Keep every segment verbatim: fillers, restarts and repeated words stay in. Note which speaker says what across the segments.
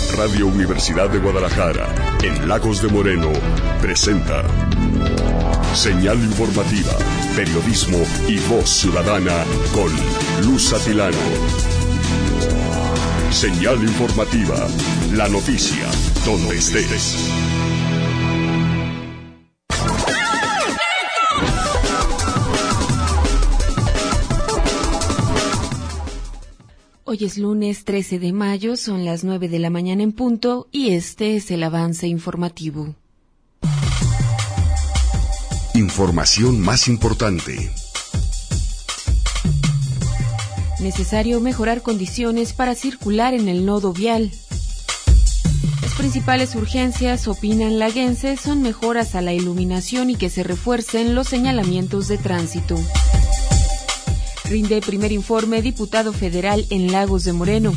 Speaker 1: Radio Universidad de Guadalajara, en Lagos de Moreno, presenta Señal Informativa, periodismo y voz ciudadana con Luz Atilano. Señal Informativa, la noticia, donde estés.
Speaker 2: Hoy es lunes trece de mayo, son las nueve de la mañana en punto y este es el avance informativo.
Speaker 1: Información más importante.
Speaker 2: Necesario mejorar condiciones para circular en el nodo vial. Las principales urgencias, opinan laguenses, son mejoras a la iluminación y que se refuercen los señalamientos de tránsito. Rinde primer informe diputado federal en Lagos de Moreno.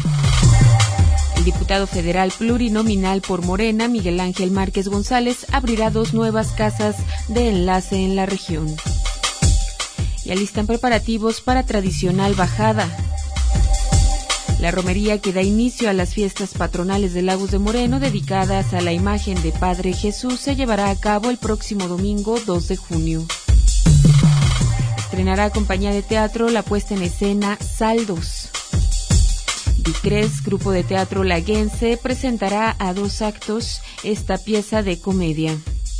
Speaker 2: El diputado federal plurinominal por Morena, Miguel Ángel Márquez González, abrirá dos nuevas casas de enlace en la región. Y alistan preparativos para tradicional bajada. La romería que da inicio a las fiestas patronales de Lagos de Moreno, dedicadas a la imagen de Padre Jesús, se llevará a cabo el próximo domingo dos de junio. Estrenará compañía de teatro la puesta en escena Saldos. Vicres, grupo de teatro laguense, presentará a dos actos esta pieza de comedia.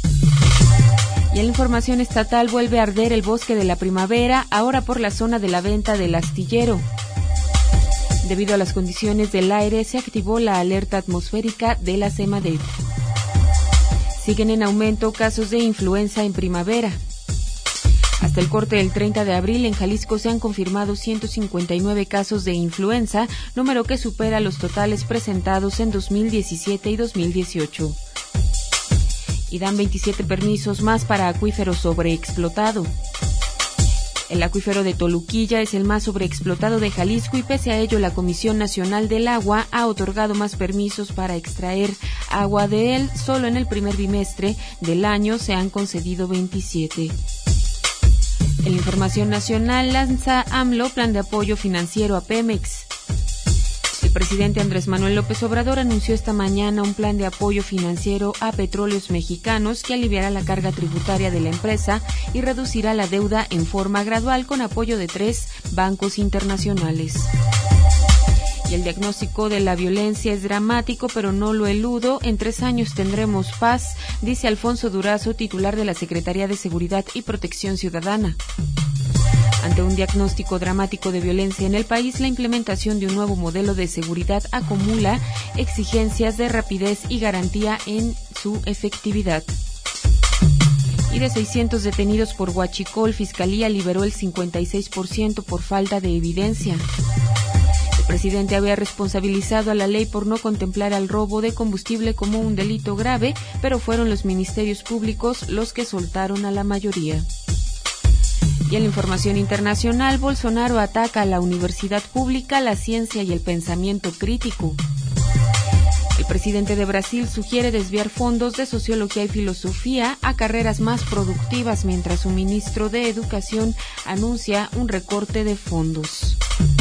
Speaker 2: Y en la información estatal, vuelve a arder el bosque de la primavera, ahora por la zona de la venta del astillero. Debido a las condiciones del aire, se activó la alerta atmosférica de la Semadep. Siguen en aumento casos de influenza en primavera. Hasta el corte del treinta de abril, en Jalisco se han confirmado ciento cincuenta y nueve casos de influenza, número que supera los totales presentados en dos mil diecisiete y dos mil dieciocho. Y dan veintisiete permisos más para acuífero sobreexplotado. El acuífero de Toluquilla es el más sobreexplotado de Jalisco y pese a ello la Comisión Nacional del Agua ha otorgado más permisos para extraer agua de él. Solo en el primer bimestre del año se han concedido veintisiete. En la información nacional, lanza AMLO plan de apoyo financiero a Pemex. El presidente Andrés Manuel López Obrador anunció esta mañana un plan de apoyo financiero a Petróleos Mexicanos que aliviará la carga tributaria de la empresa y reducirá la deuda en forma gradual con apoyo de tres bancos internacionales. Y el diagnóstico de la violencia es dramático, pero no lo eludo. En tres años tendremos paz, dice Alfonso Durazo, titular de la Secretaría de Seguridad y Protección Ciudadana. Ante un diagnóstico dramático de violencia en el país, la implementación de un nuevo modelo de seguridad acumula exigencias de rapidez y garantía en su efectividad. Y de seiscientos detenidos por huachicol, Fiscalía liberó el cincuenta y seis por ciento por falta de evidencia. El presidente había responsabilizado a la ley por no contemplar al robo de combustible como un delito grave, pero fueron los ministerios públicos los que soltaron a la mayoría. Y en la información internacional, Bolsonaro ataca a la universidad pública, la ciencia y el pensamiento crítico. El presidente de Brasil sugiere desviar fondos de sociología y filosofía a carreras más productivas, mientras su ministro de Educación anuncia un recorte de fondos.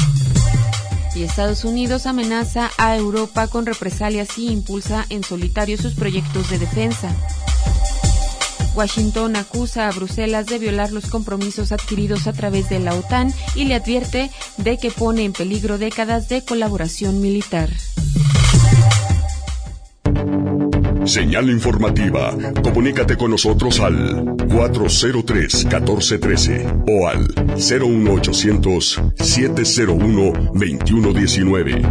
Speaker 2: Y Estados Unidos amenaza a Europa con represalias y impulsa en solitario sus proyectos de defensa. Washington acusa a Bruselas de violar los compromisos adquiridos a través de la OTAN y le advierte de que pone en peligro décadas de colaboración militar.
Speaker 1: Señal informativa. Comunícate con nosotros al cuatro cero tres, uno cuatro uno tres o al cero uno ochocientos, siete cero uno, veintiuno diecinueve.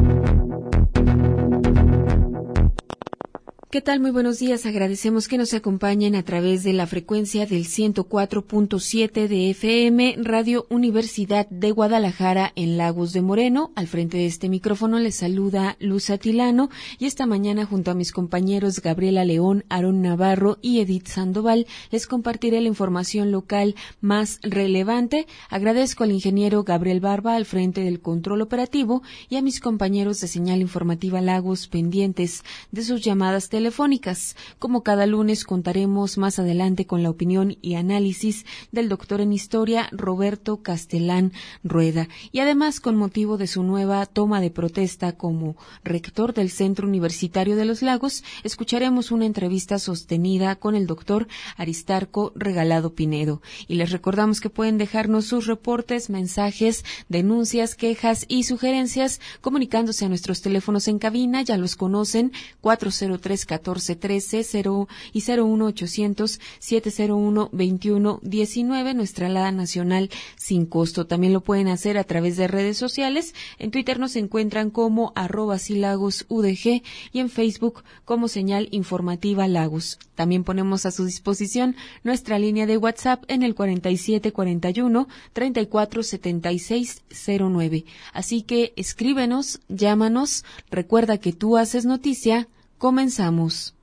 Speaker 2: ¿Qué tal? Muy buenos días. Agradecemos que nos acompañen a través de la frecuencia del ciento cuatro punto siete de F M, Radio Universidad de Guadalajara en Lagos de Moreno. Al frente de este micrófono les saluda Luz Atilano y esta mañana junto a mis compañeros Gabriela León, Aarón Navarro y Edith Sandoval les compartiré la información local más relevante. Agradezco al ingeniero Gabriel Barba al frente del control operativo y a mis compañeros de Señal Informativa Lagos pendientes de sus llamadas telefónicas telefónicas. Como cada lunes contaremos más adelante con la opinión y análisis del doctor en historia Roberto Castelán Rueda. Y además, con motivo de su nueva toma de protesta como rector del Centro Universitario de los Lagos, escucharemos una entrevista sostenida con el doctor Aristarco Regalado Pinedo. Y les recordamos que pueden dejarnos sus reportes, mensajes, denuncias, quejas y sugerencias comunicándose a nuestros teléfonos en cabina. Ya los conocen, cuatro cero tres, catorce trece, cero y cero uno ochocientos, setecientos uno, veintiuno diecinueve, nuestra alada nacional sin costo. También lo pueden hacer a través de redes sociales. En Twitter nos encuentran como arroba silagos udg y en Facebook como Señal Informativa Lagos. También ponemos a su disposición nuestra línea de WhatsApp en el cuarenta y siete cuarenta y uno, treinta y cuatro setenta y seis cero nueve. Así que escríbenos, llámanos, recuerda que tú haces noticia. Comenzamos.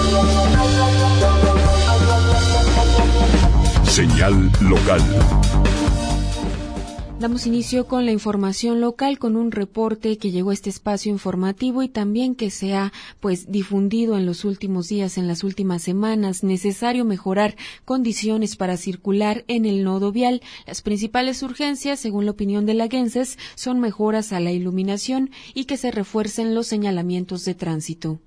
Speaker 1: Señal local.
Speaker 2: Damos inicio con la información local, con un reporte que llegó a este espacio informativo y también que se ha pues difundido en los últimos días, en las últimas semanas. Necesario mejorar condiciones para circular en el nodo vial. Las principales urgencias, según la opinión de laguenses, son mejoras a la iluminación y que se refuercen los señalamientos de tránsito.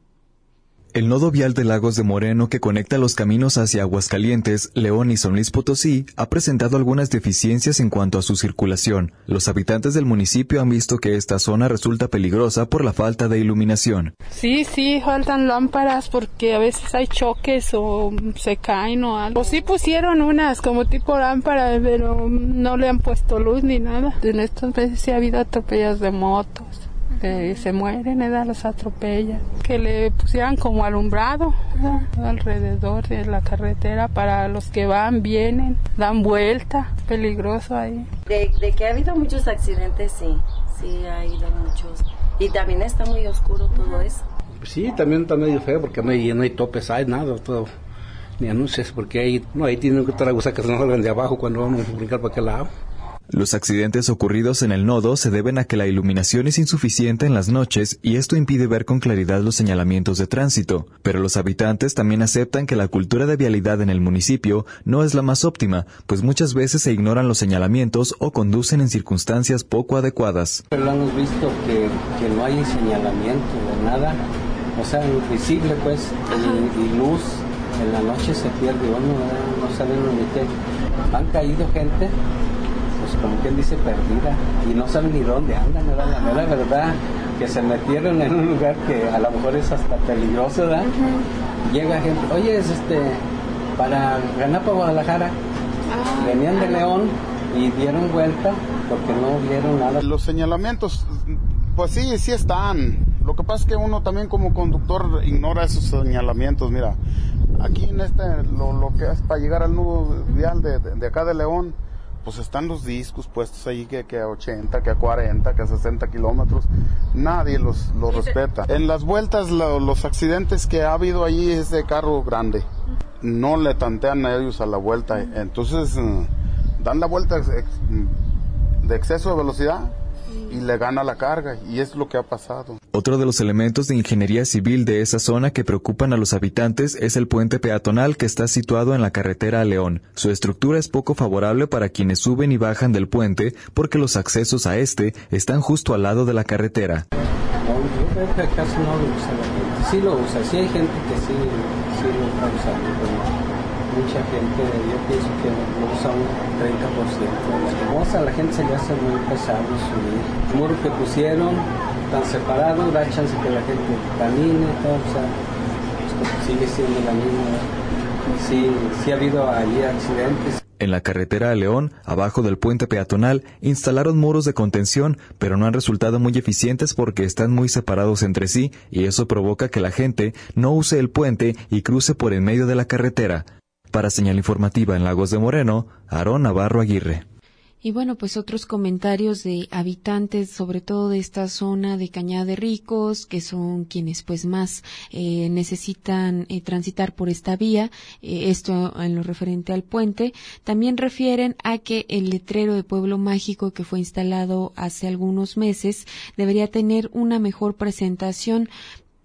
Speaker 3: El nodo vial de Lagos de Moreno, que conecta los caminos hacia Aguascalientes, León y San Luis Potosí, ha presentado algunas deficiencias en cuanto a su circulación. Los habitantes del municipio han visto que esta zona resulta peligrosa por la falta de iluminación.
Speaker 4: Sí, sí, faltan lámparas porque a veces hay choques o se caen o algo. Sí pusieron unas como tipo lámparas, pero no le han puesto luz ni nada. En estas veces sí ha habido atropellos de motos. Que se mueren, ¿verdad? Los atropellan. Que le pusieran como alumbrado, ¿verdad? Alrededor de la carretera para los que van, vienen, dan vuelta. Peligroso ahí.
Speaker 5: De, de que ha habido muchos accidentes, sí. Sí, ha habido muchos. Y también está muy oscuro todo eso.
Speaker 6: Sí, también está medio feo porque no hay, no hay topes, hay nada, todo. Ni anuncios, porque ahí, no, ahí tienen que estar a gustar que se nos salgan de abajo cuando vamos a brincar para aquel lado.
Speaker 3: Los accidentes ocurridos en el nodo se deben a que la iluminación es insuficiente en las noches y esto impide ver con claridad los señalamientos de tránsito, pero los habitantes también aceptan que la cultura de vialidad en el municipio no es la más óptima, pues muchas veces se ignoran los señalamientos o conducen en circunstancias poco adecuadas.
Speaker 7: Pero hemos visto que, que no hay señalamiento de nada, o sea, visible pues, y, y luz, en la noche se pierde uno, no saben ni qué. Han caído gente, pues como quien dice, perdida, y no saben ni dónde andan, ¿verdad? La mera verdad, que se metieron en un lugar que a lo mejor es hasta peligroso, ¿verdad? Uh-huh. Llega gente, oye, es este, para ganar para Guadalajara, uh-huh. Venían de León y dieron vuelta porque no vieron nada.
Speaker 8: Los señalamientos, pues sí, sí están. Lo que pasa es que uno también como conductor ignora esos señalamientos. Mira, aquí en este, lo, lo que es para llegar al nudo vial de, de, de acá de León, pues están los discos puestos ahí que, que a ochenta, que a cuarenta, que a sesenta kilómetros. Nadie los, los respeta. En las vueltas, lo, los accidentes que ha habido ahí es de carro grande. No le tantean a ellos a la vuelta. Entonces, dan la vuelta de exceso de velocidad y le gana la carga, y es lo que ha pasado.
Speaker 3: Otro de los elementos de ingeniería civil de esa zona que preocupan a los habitantes es el puente peatonal que está situado en la carretera a León. Su estructura es poco favorable para quienes suben y bajan del puente porque los accesos a este están justo al lado de la carretera.
Speaker 7: No, yo creo que casi no lo usa la gente. Sí lo usa, sí hay gente que sí, sí lo está usando, pero mucha gente, yo pienso que lo usa un treinta por ciento. Como a la gente se le hace muy pesado subir. El muro que pusieron, tan separado, da chance que la gente camine, todo, o sea, pues, sigue siendo la misma. Sí, sí ha habido allí accidentes.
Speaker 3: En la carretera a León, abajo del puente peatonal, instalaron muros de contención, pero no han resultado muy eficientes porque están muy separados entre sí y eso provoca que la gente no use el puente y cruce por en medio de la carretera. Para Señal Informativa en Lagos de Moreno, Aarón Navarro Aguirre.
Speaker 2: Y bueno, pues otros comentarios de habitantes, sobre todo de esta zona de Cañada de Ricos, que son quienes pues más eh, necesitan eh, transitar por esta vía, eh, esto en lo referente al puente. También refieren a que el letrero de Pueblo Mágico que fue instalado hace algunos meses debería tener una mejor presentación,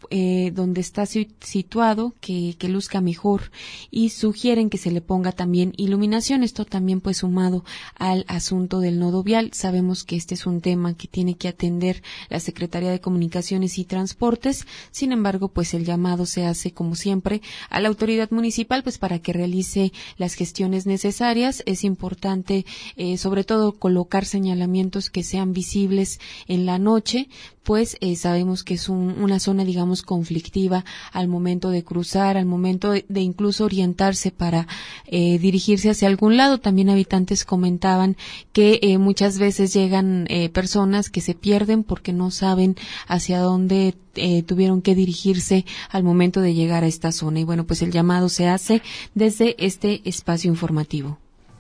Speaker 2: eh, donde está situado que, que luzca mejor, y sugieren que se le ponga también iluminación. Esto también pues sumado al asunto del nodo vial. Sabemos que este es un tema que tiene que atender la Secretaría de Comunicaciones y Transportes. Sin embargo, pues el llamado se hace como siempre a la autoridad municipal pues para que realice las gestiones necesarias. Es importante eh, sobre todo colocar señalamientos que sean visibles en la noche, pues eh, sabemos que es un, una zona, digamos, conflictiva al momento de cruzar, al momento de, de incluso orientarse para eh, dirigirse hacia algún lado. También habitantes comentaban que eh, muchas veces llegan eh, personas que se pierden porque no saben hacia dónde eh, tuvieron que dirigirse al momento de llegar a esta zona. Y bueno, pues el llamado se hace desde este espacio informativo.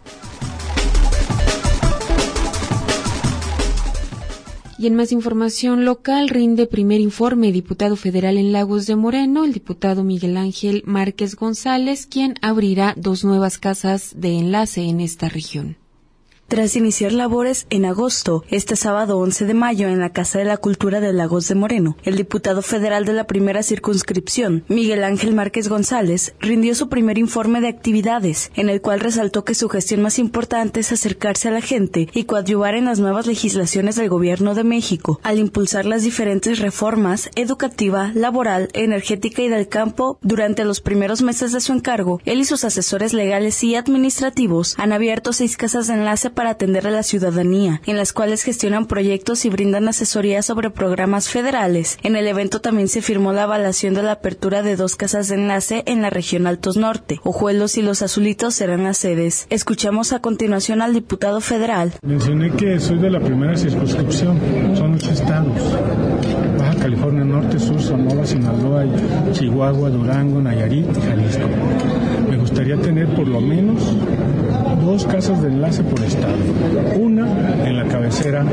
Speaker 2: Y en más información local, rinde primer informe diputado federal en Lagos de Moreno, el diputado Miguel Ángel Márquez González, quien abrirá dos nuevas casas de enlace en esta región.
Speaker 9: Tras iniciar labores en agosto, este sábado once de mayo en la Casa de la Cultura de Lagos de Moreno, el diputado federal de la primera circunscripción, Miguel Ángel Márquez González, rindió su primer informe de actividades, en el cual resaltó que su gestión más importante es acercarse a la gente y coadyuvar en las nuevas legislaciones del Gobierno de México, al impulsar las diferentes reformas educativa, laboral, energética y del campo. Durante los primeros meses de su encargo, él y sus asesores legales y administrativos han abierto seis casas de enlace para atender a la ciudadanía, en las cuales gestionan proyectos y brindan asesoría sobre programas federales. En el evento también se firmó la avalación de la apertura de dos casas de enlace en la región Altos Norte. Ojuelos y Los Azulitos serán las sedes. Escuchamos a continuación al diputado federal.
Speaker 10: Mencioné que soy de la primera circunscripción, son ocho estados: Baja California Norte, Sur, Sonora, Sinaloa, Chihuahua, Durango, Nayarit y Jalisco. Me gustaría tener por lo menos dos casas de enlace por estado, una en la cabecera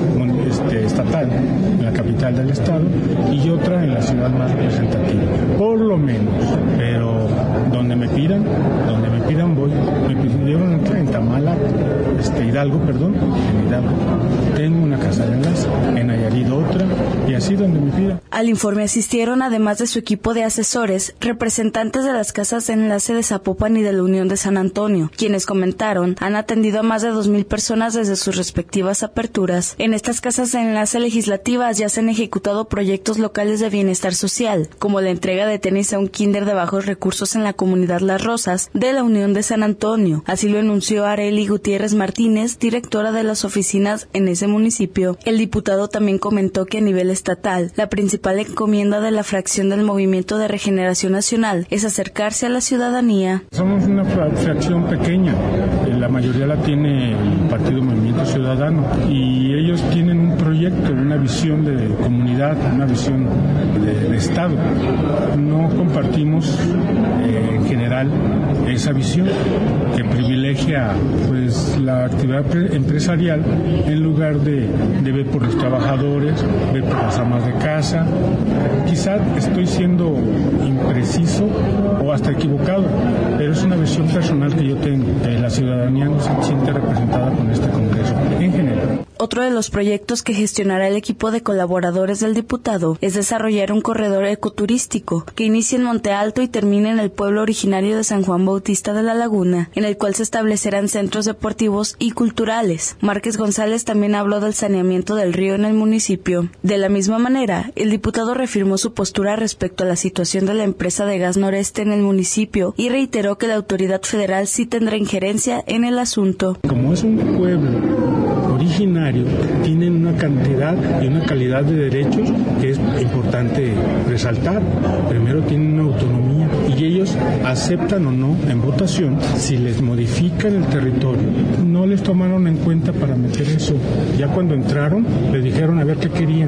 Speaker 10: este, estatal, en la capital del estado, y otra en la ciudad más representativa, por lo menos, pero donde me pidan, donde me pidan voy. Me pidieron en Tamala, este, Hidalgo, perdón, en Hidalgo tengo una casa de enlace, en Nayarit otra, y así donde me pidan.
Speaker 9: Al informe asistieron, además de su equipo de asesores, representantes de las casas de enlace de Zapopan y de la Unión de San Antonio, quienes comentaron han atendido a más de dos mil personas desde sus respectivas aperturas. En estas casas de enlace legislativas ya se han ejecutado proyectos locales de bienestar social, como la entrega de tenis a un kinder de bajos recursos en la comunidad Las Rosas de la Unión de San Antonio. Así lo anunció Arely Gutiérrez Martínez, directora de las oficinas en ese municipio. El diputado también comentó que a nivel estatal, la principal encomienda de la fracción del Movimiento de Regeneración Nacional es acercarse a la ciudadanía.
Speaker 10: Somos una fracción pequeña, la mayoría la tiene el Partido Movimiento Ciudadano, y ellos tienen un proyecto, una visión de comunidad, una visión de, de Estado. No compartimos eh, en general esa visión que privilegia pues la actividad empresarial en lugar de, de ver por los trabajadores, ver por las amas de casa. Quizá estoy siendo impreciso o hasta equivocado, pero es una visión personal que yo tengo. Eh, la ciudadanía no se siente representada con este Congreso en general.
Speaker 9: Otro de los proyectos que gestionará el equipo de colaboradores del diputado es desarrollar un corredor ecoturístico que inicie en Monte Alto y termine en el pueblo originario de San Juan Bautista de la Laguna, en el cual se establecerán centros deportivos y culturales. Márquez González también habló del saneamiento del río en el municipio. De la misma manera, el diputado reafirmó su postura respecto a la situación de la empresa de gas Noreste en el municipio y reiteró que la autoridad federal sí tendrá injerencia en el asunto.
Speaker 10: Como es un pueblo originario, tienen una cantidad y una calidad de derechos que es importante resaltar. Primero, tienen una autonomía y ellos aceptan o no en votación si les modifican el territorio. No les tomaron en cuenta para meter eso. Ya cuando entraron, les dijeron a ver qué querían.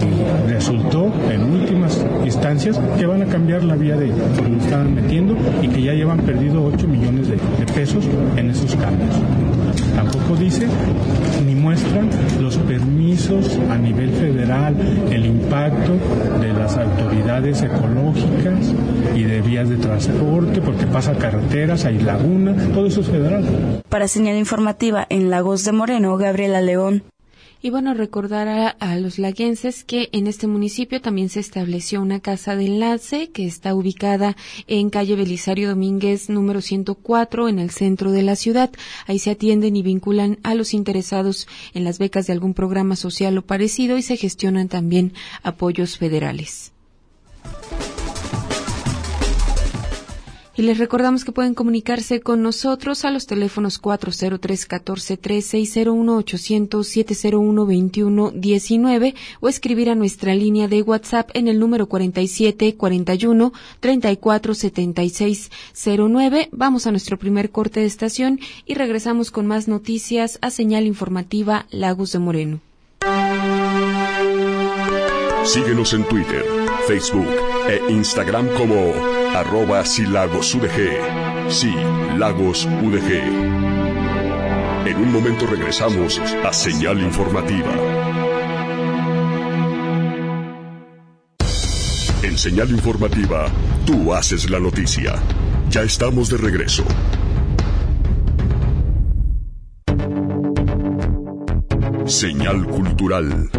Speaker 10: Y resultó, en últimas instancias, que van a cambiar la vía de lo que estaban metiendo y que ya llevan perdido ocho millones de, de pesos en esos cambios. Tampoco dice ni muestran los permisos a nivel federal, el impacto de las autoridades ecológicas y de vías de transporte, porque pasa carreteras, hay laguna, todo eso es federal.
Speaker 9: Para Señal Informativa en Lagos de Moreno, Gabriela León.
Speaker 2: Y bueno, recordar a, a los laguenses que en este municipio también se estableció una casa de enlace que está ubicada en calle Belisario Domínguez número ciento cuatro en el centro de la ciudad. Ahí se atienden y vinculan a los interesados en las becas de algún programa social o parecido y se gestionan también apoyos federales. Y les recordamos que pueden comunicarse con nosotros a los teléfonos cuatro cero tres, uno cuatro uno tres y cero uno ochocientos, siete cero uno, veintiuno diecinueve o escribir a nuestra línea de WhatsApp en el número cuarenta y siete, cuarenta y uno, treinta y cuatro, setenta y seis cero nueve. Vamos a nuestro primer corte de estación y regresamos con más noticias a Señal Informativa Lagos de Moreno.
Speaker 1: Síguenos en Twitter, Facebook e Instagram como arroba silagosudg. Sí, Lagos U D G. En un momento regresamos a Señal Informativa. En Señal Informativa, tú haces la noticia. Ya estamos de regreso. Señal Cultural.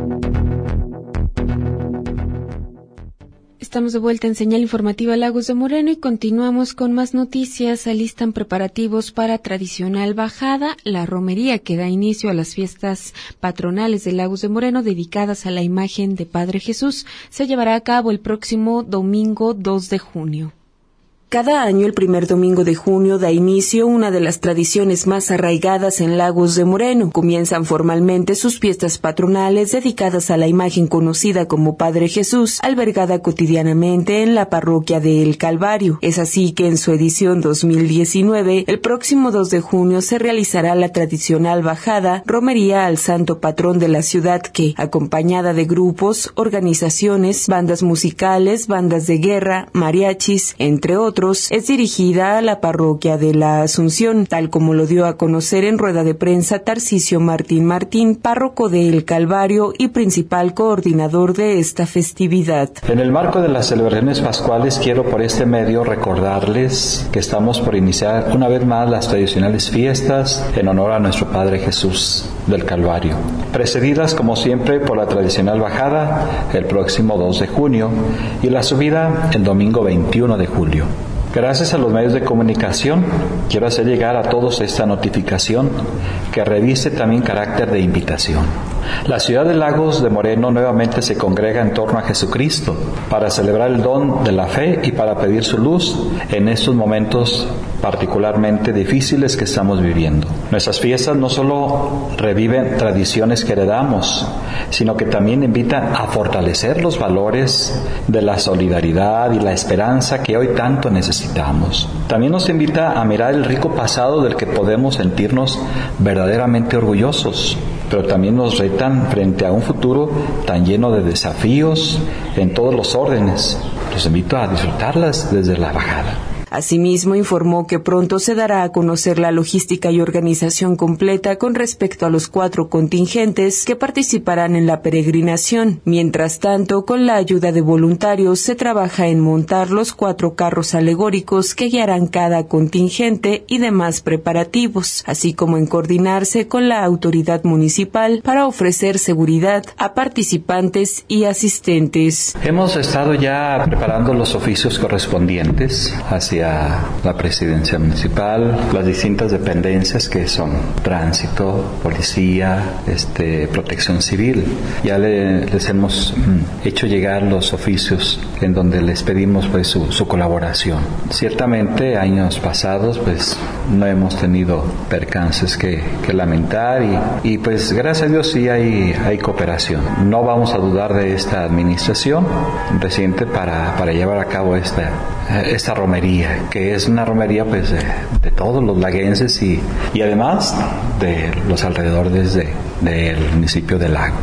Speaker 2: Estamos de vuelta en Señal Informativa Lagos de Moreno y continuamos con más noticias. Se alistan preparativos para tradicional bajada, la romería que da inicio a las fiestas patronales de Lagos de Moreno dedicadas a la imagen de Padre Jesús. Se llevará a cabo el próximo domingo dos de junio.
Speaker 11: Cada año, el primer domingo de junio, da inicio una de las tradiciones más arraigadas en Lagos de Moreno. Comienzan formalmente sus fiestas patronales dedicadas a la imagen conocida como Padre Jesús, albergada cotidianamente en la parroquia de El Calvario. Es así que en su edición dos mil diecinueve, el próximo dos de junio se realizará la tradicional bajada, romería al santo patrón de la ciudad que, acompañada de grupos, organizaciones, bandas musicales, bandas de guerra, mariachis, entre otros, es dirigida a la parroquia de la Asunción, tal como lo dio a conocer en rueda de prensa Tarcisio Martín Martín, párroco de El Calvario y principal coordinador de esta festividad.
Speaker 12: En el marco de las celebraciones pascuales, quiero por este medio recordarles que estamos por iniciar una vez más las tradicionales fiestas en honor a nuestro Padre Jesús del Calvario, precedidas como siempre por la tradicional bajada el próximo dos de junio y la subida el domingo veintiuno de julio. Gracias a los medios de comunicación, quiero hacer llegar a todos esta notificación que reviste también carácter de invitación. La ciudad de Lagos de Moreno nuevamente se congrega en torno a Jesucristo para celebrar el don de la fe y para pedir su luz en estos momentos particularmente difíciles que estamos viviendo. Nuestras fiestas no solo reviven tradiciones que heredamos, sino que también invitan a fortalecer los valores de la solidaridad y la esperanza que hoy tanto necesitamos. También nos invita a mirar el rico pasado del que podemos sentirnos verdaderamente orgullosos, pero también nos retan frente a un futuro tan lleno de desafíos en todos los órdenes. Los invito a disfrutarlas desde la bajada.
Speaker 11: Asimismo, informó que pronto se dará a conocer la logística y organización completa con respecto a los cuatro contingentes que participarán en la peregrinación. Mientras tanto, con la ayuda de voluntarios, se trabaja en montar los cuatro carros alegóricos que guiarán cada contingente y demás preparativos, así como en coordinarse con la autoridad municipal para ofrecer seguridad a participantes y asistentes.
Speaker 12: Hemos estado ya preparando los oficios correspondientes hacia la presidencia municipal, las distintas dependencias que son tránsito, policía, este, protección civil. Ya le, les hemos mm, hecho llegar los oficios en donde les pedimos pues su, su colaboración. Ciertamente años pasados pues no hemos tenido percances que, que lamentar y, y pues gracias a Dios sí hay, hay cooperación. No vamos a dudar de esta administración reciente para, para llevar a cabo esta, esta romería, que es una romería pues de, de todos los laguenses y, y además de los alrededores de, del municipio de Lagos.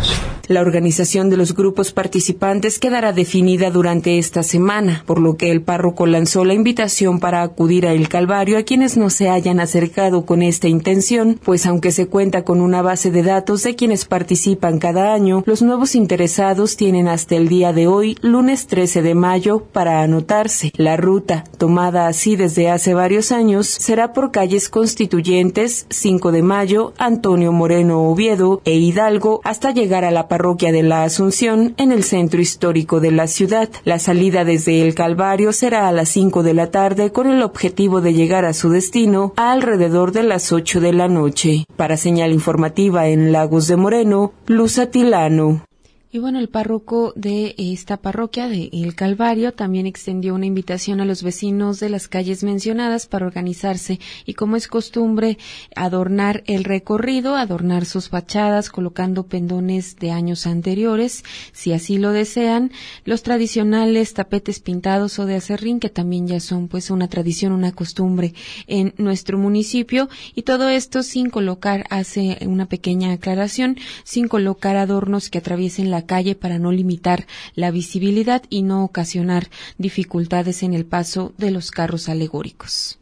Speaker 11: La organización de los grupos participantes quedará definida durante esta semana, por lo que el párroco lanzó la invitación para acudir a El Calvario a quienes no se hayan acercado con esta intención, pues aunque se cuenta con una base de datos de quienes participan cada año, los nuevos interesados tienen hasta el día de hoy, lunes trece de mayo, para anotarse. La ruta, tomada así desde hace varios años, será por calles Constituyentes, cinco de mayo, Antonio Moreno Oviedo e Hidalgo, hasta llegar a la parroquia de la Asunción en el centro histórico de la ciudad. La salida desde El Calvario será a las cinco de la tarde con el objetivo de llegar a su destino a alrededor de las ocho de la noche. Para Señal Informativa en Lagos de Moreno, Luz Atilano.
Speaker 2: Y bueno, el párroco de esta parroquia de El Calvario también extendió una invitación a los vecinos de las calles mencionadas para organizarse y, como es costumbre, adornar el recorrido, adornar sus fachadas colocando pendones de años anteriores, si así lo desean, los tradicionales tapetes pintados o de acerrín, que también ya son pues una tradición, una costumbre en nuestro municipio, y todo esto sin colocar, hace una pequeña aclaración, sin colocar adornos que atraviesen la calle para no limitar la visibilidad y no ocasionar dificultades en el paso de los carros alegóricos.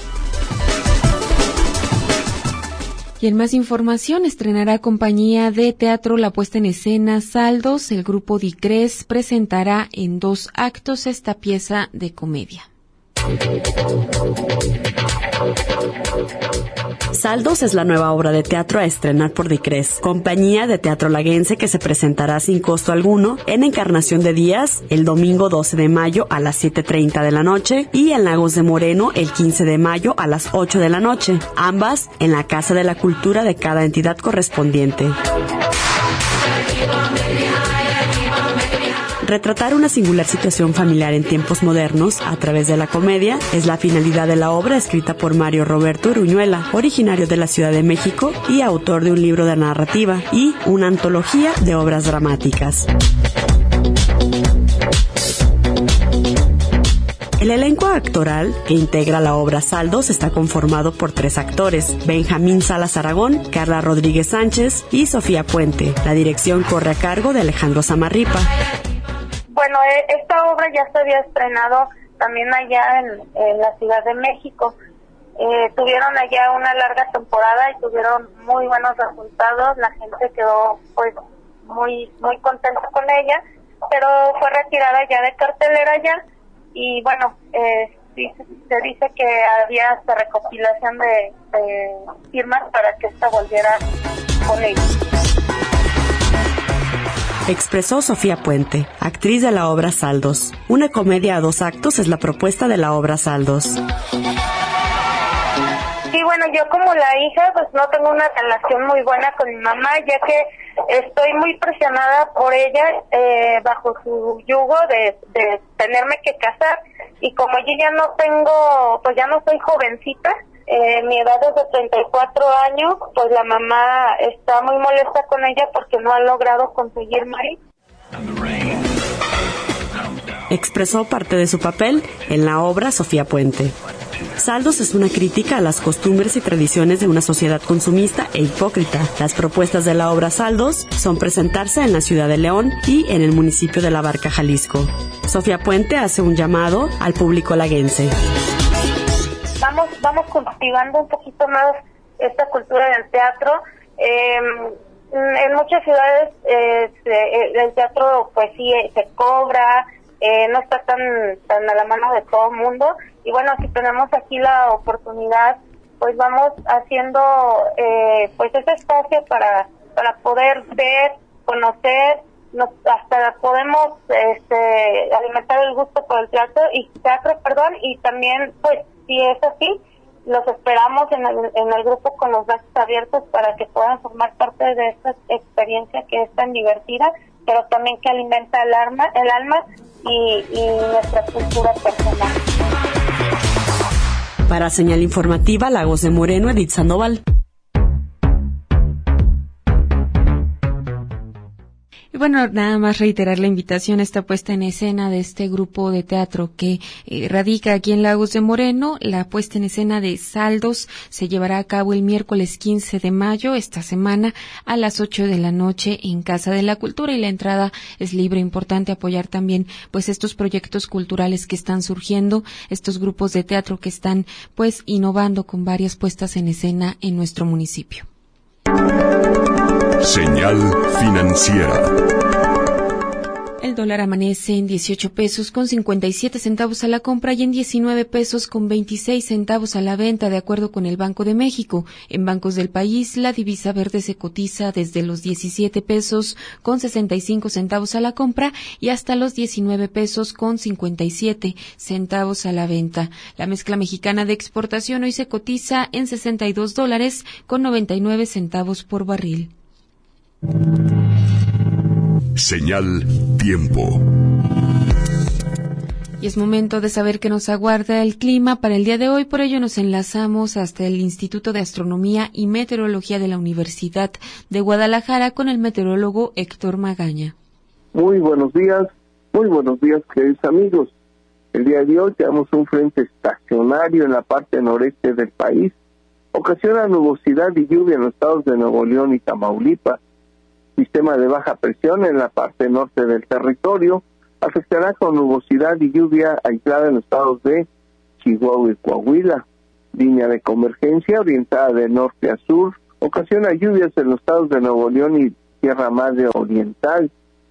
Speaker 2: Y en más información, estrenará compañía de teatro la puesta en escena Saldos. El grupo Dicres presentará en dos actos esta pieza de comedia.
Speaker 13: Saldos es la nueva obra de teatro a estrenar por Dicres, compañía de teatro laguense que se presentará sin costo alguno en Encarnación de Díaz el domingo doce de mayo a las siete treinta de la noche y en Lagos de Moreno el quince de mayo a las ocho de la noche, ambas en la Casa de la Cultura de cada entidad correspondiente. Retratar una singular situación familiar en tiempos modernos a través de la comedia es la finalidad de la obra, escrita por Mario Roberto Uruñuela, originario de la Ciudad de México y autor de un libro de narrativa y una antología de obras dramáticas. El elenco actoral que integra la obra Saldos está conformado por tres actores: Benjamín Salas Aragón, Carla Rodríguez Sánchez y Sofía Puente. La dirección corre a cargo de Alejandro Zamarripa.
Speaker 14: Bueno, esta obra ya se había estrenado también allá en, en la Ciudad de México. Eh, tuvieron allá una larga temporada y tuvieron muy buenos resultados. La gente quedó pues muy muy contenta con ella, pero fue retirada ya de cartelera ya. Y bueno, eh, sí, se dice que había hasta recopilación de, de firmas para que esta volviera con ellos.
Speaker 13: Expresó Sofía Puente, actriz de la obra Saldos. Una comedia a dos actos es la propuesta de la obra Saldos.
Speaker 14: Sí, bueno, yo como la hija, pues no tengo una relación muy buena con mi mamá, ya que estoy muy presionada por ella, eh, bajo su yugo de, de tenerme que casar, y como yo ya no tengo, pues ya no soy jovencita, eh, mi edad es de treinta y cuatro años, pues la mamá está muy molesta con ella porque no ha logrado conseguir marido.
Speaker 13: Expresó parte de su papel en la obra Sofía Puente. Saldos es una crítica a las costumbres y tradiciones de una sociedad consumista e hipócrita. Las propuestas de la obra Saldos son presentarse en la ciudad de León y en el municipio de La Barca, Jalisco. Sofía Puente hace un llamado al público laguense.
Speaker 14: Vamos, vamos cultivando un poquito más esta cultura del teatro. Eh, en muchas ciudades eh, se, el teatro pues sí se cobra, eh, no está tan, tan a la mano de todo el mundo. Y bueno, si tenemos aquí la oportunidad, pues vamos haciendo eh, pues ese espacio para para poder ver, conocer, nos, hasta podemos este, alimentar el gusto por el teatro y teatro, perdón, y también pues si es así, los esperamos en el, en el grupo con los brazos abiertos para que puedan formar parte de esta experiencia que es tan divertida, pero también que alimenta el alma, el alma y, y nuestra cultura personal.
Speaker 13: Para Señal Informativa, Lagos de Moreno, Edith Sandoval.
Speaker 2: Y bueno, nada más reiterar la invitación a esta puesta en escena de este grupo de teatro que eh, radica aquí en Lagos de Moreno. La puesta en escena de Saldos se llevará a cabo el miércoles quince de mayo, esta semana, a las ocho de la noche en Casa de la Cultura, y la entrada es libre. Importante apoyar también pues estos proyectos culturales que están surgiendo, estos grupos de teatro que están pues innovando con varias puestas en escena en nuestro municipio.
Speaker 1: Señal financiera.
Speaker 2: El dólar amanece en dieciocho pesos con cincuenta y siete centavos a la compra y en diecinueve pesos con veintiséis centavos a la venta, de acuerdo con el Banco de México. En bancos del país, la divisa verde se cotiza desde los diecisiete pesos con sesenta y cinco centavos a la compra y hasta los diecinueve pesos con cincuenta y siete centavos a la venta. La mezcla mexicana de exportación hoy se cotiza en sesenta y dos dólares con noventa y nueve centavos por barril.
Speaker 1: Señal tiempo.
Speaker 2: Y es momento de saber qué nos aguarda el clima para el día de hoy. Por ello nos enlazamos hasta el Instituto de Astronomía y Meteorología de la Universidad de Guadalajara con el meteorólogo Héctor Magaña.
Speaker 15: Muy buenos días, muy buenos días, queridos amigos. El día de hoy tenemos un frente estacionario en la parte noreste del país. Ocasiona nubosidad y lluvia en los estados de Nuevo León y Tamaulipas. Sistema de baja presión en la parte norte del territorio afectará con nubosidad y lluvia aislada en los estados de Chihuahua y Coahuila. Línea de convergencia orientada de norte a sur ocasiona lluvias en los estados de Nuevo León y Sierra Madre Oriental.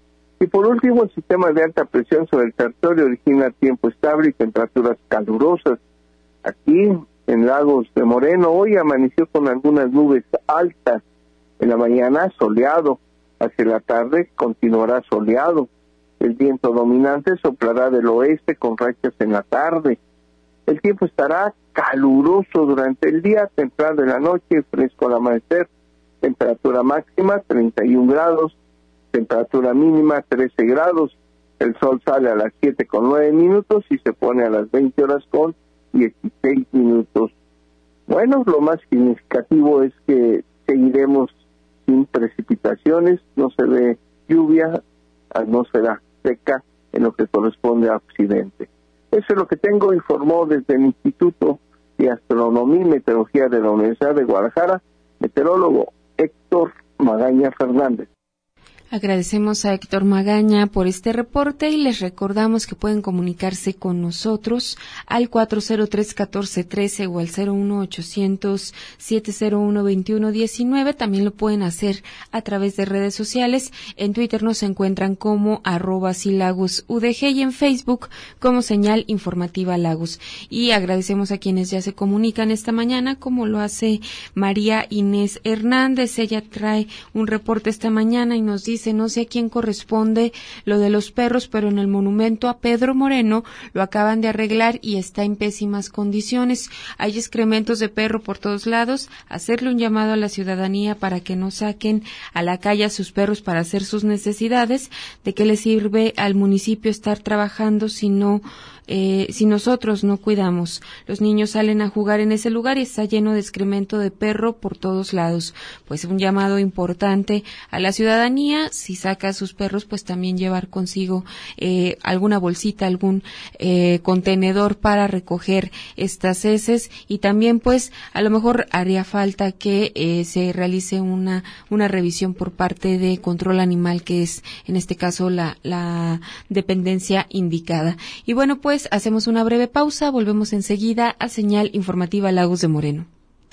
Speaker 15: Y por último, el sistema de alta presión sobre el territorio origina tiempo estable y temperaturas calurosas. Aquí, en Lagos de Moreno, hoy amaneció con algunas nubes altas. En la mañana, soleado. Hacia la tarde, continuará soleado. El viento dominante soplará del oeste con rachas en la tarde. El tiempo estará caluroso durante el día, temprano de la noche, fresco al amanecer. Temperatura máxima, treinta y un grados. Temperatura mínima, trece grados. El sol sale a las siete con nueve minutos y se pone a las veinte horas con dieciséis minutos. Bueno, lo más significativo es que seguiremos sin precipitaciones, no se ve lluvia, atmósfera seca en lo que corresponde a occidente. Eso es lo que tengo, informó desde el Instituto de Astronomía y Meteorología de la Universidad de Guadalajara, meteorólogo Héctor Magaña Fernández.
Speaker 2: Agradecemos a Héctor Magaña por este reporte y les recordamos que pueden comunicarse con nosotros al cuatro cero tres, catorce trece o al cero uno ochocientos, siete cero uno, veintiuno diecinueve. También lo pueden hacer a través de redes sociales. En Twitter nos encuentran como arroba silagos U D G y en Facebook como Señal Informativa Lagos. Y agradecemos a quienes ya se comunican esta mañana, como lo hace María Inés Hernández. Ella trae un reporte esta mañana y nos dice: no sé a quién corresponde lo de los perros, pero en el monumento a Pedro Moreno lo acaban de arreglar y está en pésimas condiciones. Hay excrementos de perro por todos lados. Hacerle un llamado a la ciudadanía para que no saquen a la calle a sus perros para hacer sus necesidades. ¿De qué le sirve al municipio estar trabajando si no Eh, si nosotros no cuidamos? Los niños salen a jugar en ese lugar y está lleno de excremento de perro por todos lados. Pues un llamado importante a la ciudadanía: si saca a sus perros, pues también llevar consigo eh, alguna bolsita, algún eh, contenedor para recoger estas heces, y también pues a lo mejor haría falta que eh, se realice una una revisión por parte de Control Animal, que es en este caso la la dependencia indicada. Y bueno, pues hacemos una breve pausa, volvemos enseguida a Señal Informativa Lagos de Moreno.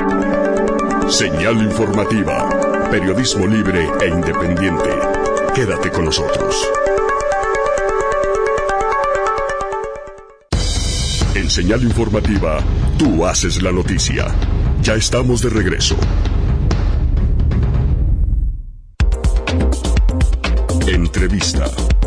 Speaker 1: Señal Informativa, periodismo libre e independiente. Quédate con nosotros. En Señal Informativa, tú haces la noticia. Ya estamos de regreso. Entrevista.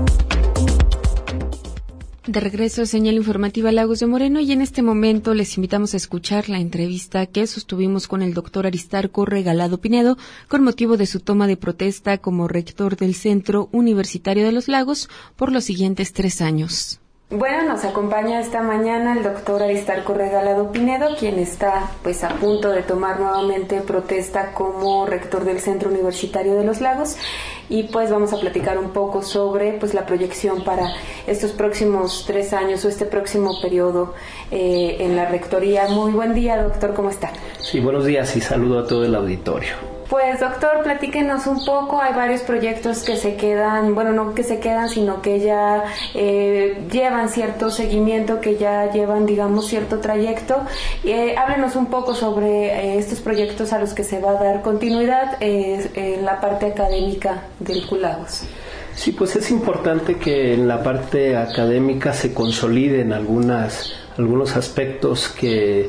Speaker 2: De regreso a Señal Informativa Lagos de Moreno, y en este momento les invitamos a escuchar la entrevista que sostuvimos con el doctor Aristarco Regalado Pinedo con motivo de su toma de protesta como rector del Centro Universitario de los Lagos por los siguientes tres años.
Speaker 11: Bueno, nos acompaña esta mañana el doctor Aristarco Regalado Pinedo, quien está pues a punto de tomar nuevamente protesta como rector del Centro Universitario de los Lagos.
Speaker 16: y pues vamos a platicar un poco sobre pues la proyección para estos próximos tres años o este próximo periodo eh, en la Rectoría. Muy buen día, doctor, ¿cómo está?
Speaker 17: Sí, buenos días y saludo a todo el auditorio.
Speaker 16: Pues doctor, platíquenos un poco, hay varios proyectos que se quedan, bueno, no que se quedan, sino que ya eh, llevan cierto seguimiento, que ya llevan, digamos, cierto trayecto. Eh, háblenos un poco sobre eh, estos proyectos a los que se va a dar continuidad eh, en la parte académica del Culagos.
Speaker 17: Sí, pues es importante que en la parte académica se consoliden algunas, algunos aspectos que...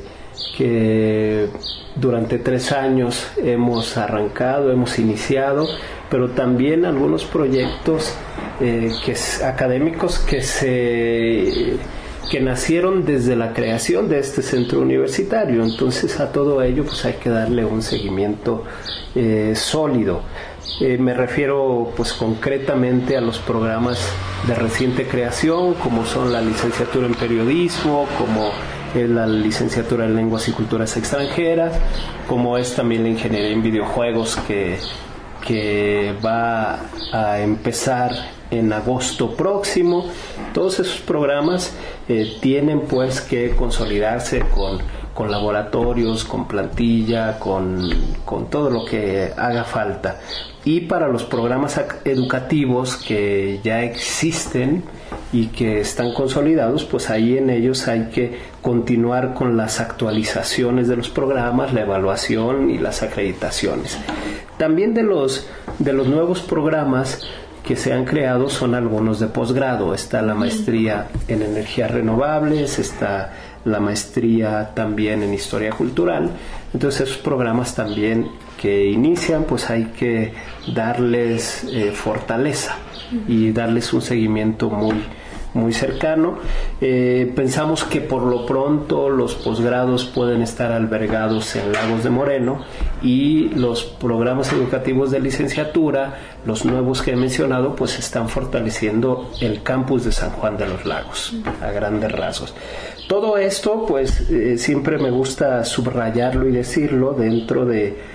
Speaker 17: que durante tres años hemos arrancado, hemos iniciado, pero también algunos proyectos eh, que, académicos que se que nacieron desde la creación de este centro universitario. Entonces a todo ello pues hay que darle un seguimiento eh, sólido. Eh, me refiero pues concretamente a los programas de reciente creación, como son la licenciatura en periodismo, como es la licenciatura en lenguas y culturas extranjeras, como es también la ingeniería en videojuegos que, que va a empezar en agosto próximo. Todos esos programas eh, tienen pues que consolidarse con, con laboratorios, con plantilla, con, con todo lo que haga falta. Y para los programas educativos que ya existen y que están consolidados, pues ahí en ellos hay que continuar con las actualizaciones de los programas, la evaluación y las acreditaciones. También de los, de los nuevos programas que se han creado son algunos de posgrado. Está la maestría en energías renovables, está la maestría también en historia cultural. Entonces esos programas también que inician, pues hay que darles eh, fortaleza y darles un seguimiento muy muy cercano. Eh, pensamos que por lo pronto los posgrados pueden estar albergados en Lagos de Moreno y los programas educativos de licenciatura, los nuevos que he mencionado, pues están fortaleciendo el campus de San Juan de los Lagos a grandes rasgos. Todo esto pues eh, siempre me gusta subrayarlo y decirlo dentro de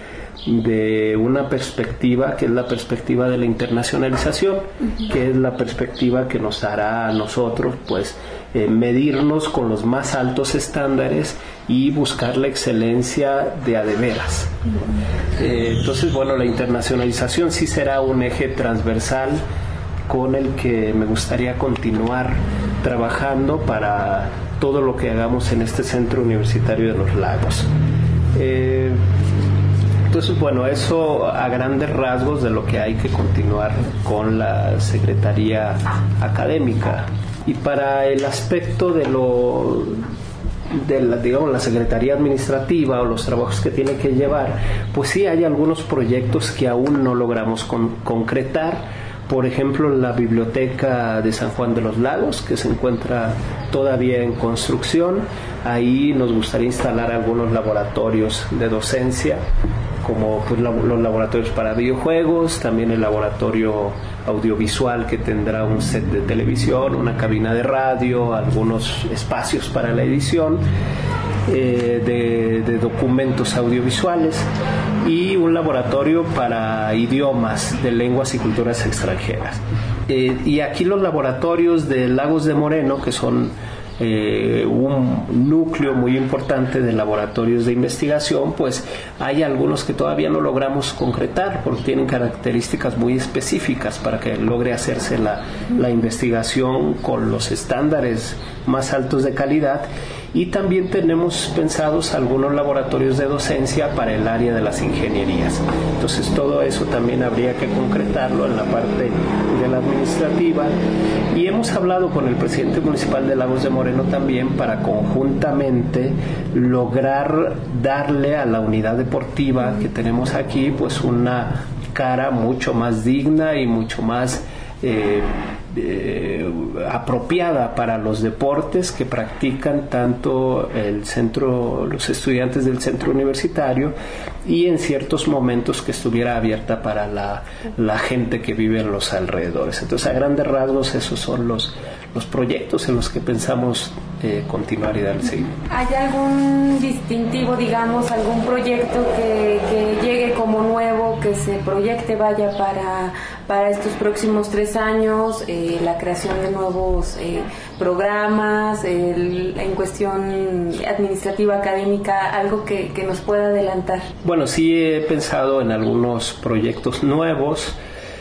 Speaker 17: de una perspectiva que es la perspectiva de la internacionalización, uh-huh. que es la perspectiva que nos hará a nosotros pues eh, medirnos con los más altos estándares y buscar la excelencia de a de veras. Uh-huh. Eh, entonces, bueno, la internacionalización sí será un eje transversal con el que me gustaría continuar trabajando para todo lo que hagamos en este Centro Universitario de los Lagos. Eh, Entonces, bueno, eso a grandes rasgos de lo que hay que continuar con la Secretaría Académica. Y para el aspecto de lo de la, digamos, la Secretaría Administrativa o los trabajos que tiene que llevar, pues sí hay algunos proyectos que aún no logramos con, concretar. Por ejemplo, la Biblioteca de San Juan de los Lagos, que se encuentra todavía en construcción. Ahí nos gustaría instalar algunos laboratorios de docencia, como pues, los laboratorios para videojuegos, también el laboratorio audiovisual que tendrá un set de televisión, una cabina de radio, algunos espacios para la edición eh, de, de documentos audiovisuales y un laboratorio para idiomas de lenguas y culturas extranjeras. Eh, y aquí los laboratorios de Lagos de Moreno, que son Eh, un núcleo muy importante de laboratorios de investigación, pues hay algunos que todavía no logramos concretar porque tienen características muy específicas para que logre hacerse la, la investigación con los estándares más altos de calidad. Y también tenemos pensados algunos laboratorios de docencia para el área de las ingenierías. Entonces todo eso también habría que concretarlo en la parte de la administrativa. Y hemos hablado con el presidente municipal de Lagos de Moreno también para conjuntamente lograr darle a la unidad deportiva que tenemos aquí pues una cara mucho más digna y mucho más eh, eh, apropiada para los deportes que practican tanto el centro, los estudiantes del centro universitario, y en ciertos momentos que estuviera abierta para la, la gente que vive en los alrededores. Entonces, a grandes rasgos, esos son los, los proyectos en los que pensamos eh, continuar y darle seguimiento.
Speaker 16: ¿Hay algún distintivo, digamos, algún proyecto que, que llegue como nuevo, que se proyecte, vaya, para, para estos próximos tres años, eh, la creación de nuevos eh, programas, el, en cuestión administrativa, académica, algo que, que nos pueda adelantar?
Speaker 17: Bueno, sí he pensado en algunos proyectos nuevos,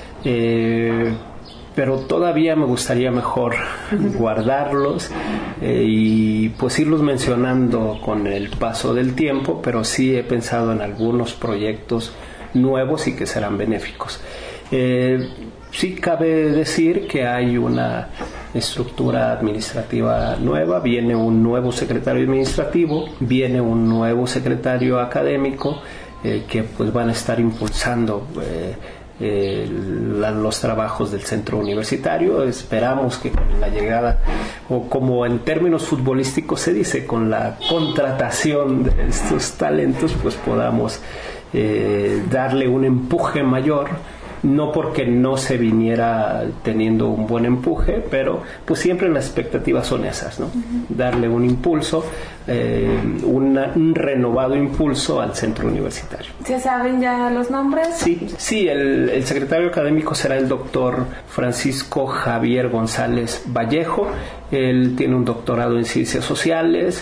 Speaker 17: eh, pero todavía me gustaría mejor guardarlos eh, y pues irlos mencionando con el paso del tiempo, pero sí he pensado en algunos proyectos nuevos y que serán benéficos. Eh, sí cabe decir que hay una estructura administrativa nueva, viene un nuevo secretario administrativo, viene un nuevo secretario académico eh, que pues van a estar impulsando eh, Eh, la, los trabajos del centro universitario. Esperamos que con la llegada, o como en términos futbolísticos se dice, con la contratación de estos talentos, pues podamos eh, darle un empuje mayor, no porque no se viniera teniendo un buen empuje, pero pues siempre las expectativas son esas, ¿no? Uh-huh. Darle un impulso, eh, una, un renovado impulso al centro universitario.
Speaker 16: ¿Se saben ya los nombres?
Speaker 17: Sí, sí, el, el secretario académico será el doctor Francisco Javier González Vallejo. Él tiene un doctorado en ciencias sociales,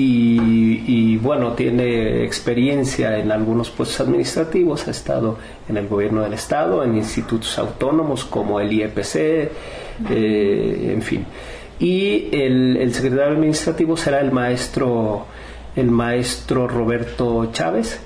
Speaker 17: Y, y bueno, tiene experiencia en algunos puestos administrativos, ha estado en el gobierno del estado, en institutos autónomos como el I E P C, eh, en fin. Y el, el secretario administrativo será el maestro, el maestro Roberto Chávez,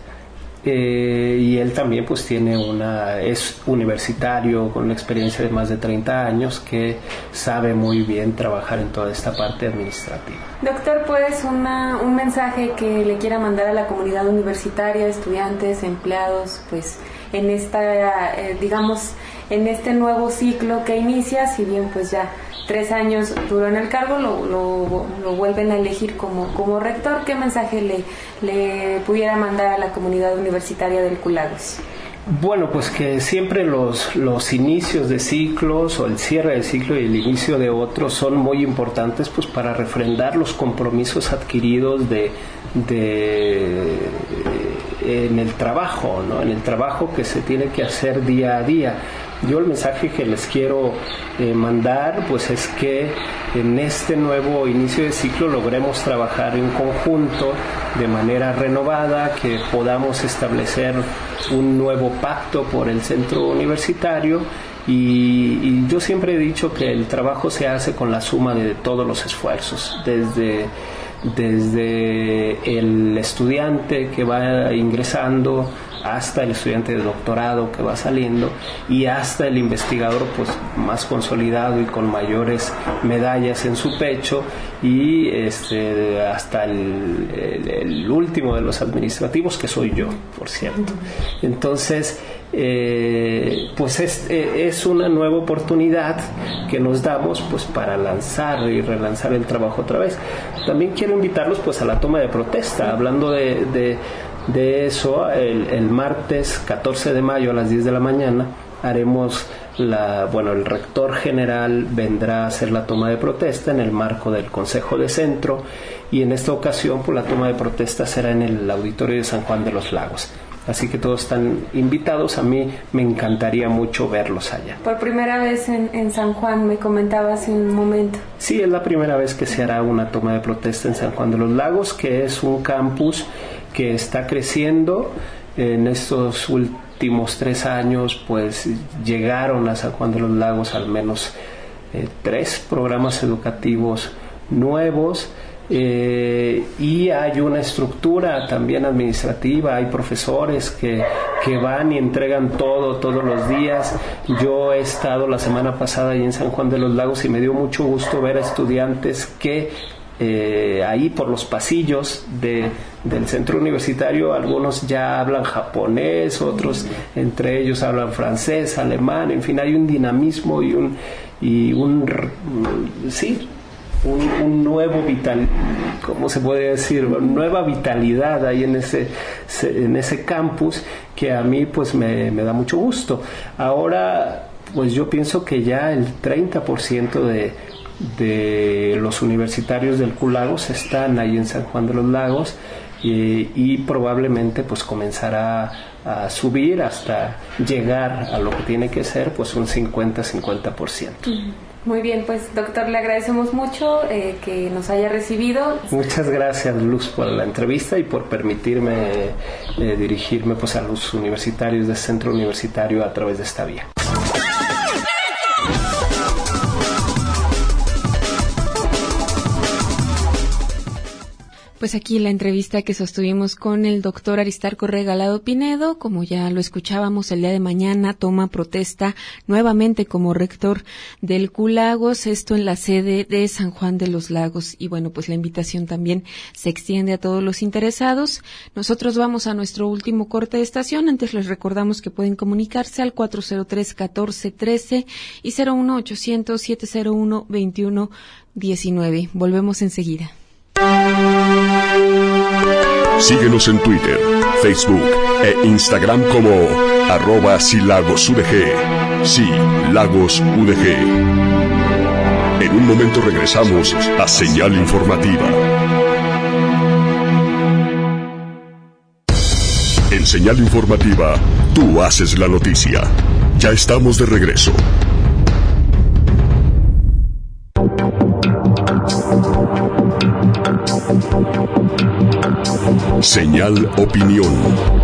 Speaker 17: eh, y él también pues tiene una, es universitario con una experiencia de más de treinta años, que sabe muy bien trabajar en toda esta parte administrativa.
Speaker 16: Doctor, pues una, un mensaje que le quiera mandar a la comunidad universitaria, estudiantes, empleados, pues en esta, eh, digamos, en este nuevo ciclo que inicia, si bien pues ya tres años duró en el cargo, lo, lo, lo vuelven a elegir como, como rector. ¿Qué mensaje le, le pudiera mandar a la comunidad universitaria del Q Lagos?
Speaker 17: Bueno, pues que siempre los, los inicios de ciclos o el cierre del ciclo y el inicio de otros son muy importantes pues para refrendar los compromisos adquiridos de, de en el trabajo, ¿no? En el trabajo que se tiene que hacer día a día. Yo el mensaje que les quiero eh, mandar pues es que en este nuevo inicio de ciclo logremos trabajar en conjunto de manera renovada, que podamos establecer un nuevo pacto por el centro universitario y, y yo siempre he dicho que el trabajo se hace con la suma de todos los esfuerzos, desde desde el estudiante que va ingresando hasta el estudiante de doctorado que va saliendo y hasta el investigador pues más consolidado y con mayores medallas en su pecho y este hasta el, el, el último de los administrativos, que soy yo, por cierto. Entonces eh, pues es, es una nueva oportunidad que nos damos pues para lanzar y relanzar el trabajo otra vez. También quiero invitarlos pues a la toma de protesta, hablando de, de De eso, el, el martes catorce de mayo a las diez de la mañana haremos la, bueno, el rector general vendrá a hacer la toma de protesta en el marco del Consejo de Centro, y en esta ocasión pues la toma de protesta será en el auditorio de San Juan de los Lagos. Así que todos están invitados. A mí me encantaría mucho verlos allá.
Speaker 16: Por primera vez en, en San Juan, me comentaba hace un momento.
Speaker 17: Sí, es la primera vez que se hará una toma de protesta en San Juan de los Lagos, que es un campus que está creciendo. En estos últimos tres años pues llegaron a San Juan de los Lagos al menos eh, tres programas educativos nuevos, eh, y hay una estructura también administrativa, hay profesores que, que van y entregan todo todos los días. Yo he estado la semana pasada ahí en San Juan de los Lagos y me dio mucho gusto ver a estudiantes que Eh, ahí por los pasillos de, del centro universitario, algunos ya hablan japonés, otros entre ellos hablan francés, alemán, en fin, hay un dinamismo y un y un sí un, un nuevo vital, ¿cómo se puede decir? Nueva vitalidad ahí en ese en ese campus, que a mí pues me, me da mucho gusto. Ahora pues yo pienso que ya el treinta por ciento de de los universitarios del Q Lagos están ahí en San Juan de los Lagos, y, y probablemente pues comenzará a subir hasta llegar a lo que tiene que ser pues un cincuenta cincuenta por ciento.
Speaker 16: Muy bien, pues doctor, le agradecemos mucho eh, que nos haya recibido.
Speaker 17: Muchas gracias, Luz, por la entrevista y por permitirme eh, dirigirme pues a los universitarios del centro universitario a través de esta vía.
Speaker 2: Pues aquí la entrevista que sostuvimos con el doctor Aristarco Regalado Pinedo. Como ya lo escuchábamos, el día de mañana toma protesta nuevamente como rector del Q Lagos, esto en la sede de San Juan de los Lagos. Y bueno, pues la invitación también se extiende a todos los interesados. Nosotros vamos a nuestro último corte de estación. Antes les recordamos que pueden comunicarse al cuatro cero tres, catorce trece y cero uno ochocientos, siete cero uno, veintiuno diecinueve. Volvemos enseguida.
Speaker 1: Síguenos en Twitter, Facebook e Instagram como arroba silagosudg. Sí, Lagos U D G. En un momento regresamos a Señal Informativa. En Señal Informativa, tú haces la noticia. Ya estamos de regreso. Señal Opinión.